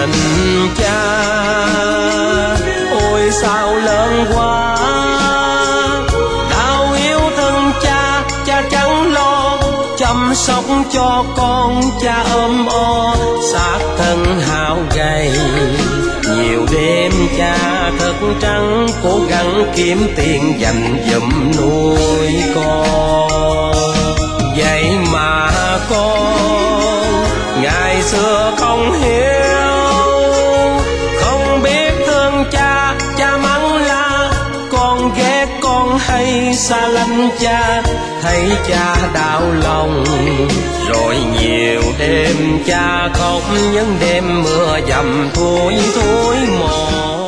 tình cha. Ôi sao lớn quá, đau yêu thương cha, cha chẳng lo chăm sóc cho con, cha ôm o xác thân hao gầy. Nhiều đêm cha thức trắng cố gắng kiếm tiền dành dụm nuôi con. Vậy mà con ngày xưa không hiểu, không biết thương cha, cha mắng la con ghét con hay xa lánh cha. Thấy cha đau lòng rồi nhiều đêm cha khóc, những đêm mưa dầm thui thối mòn.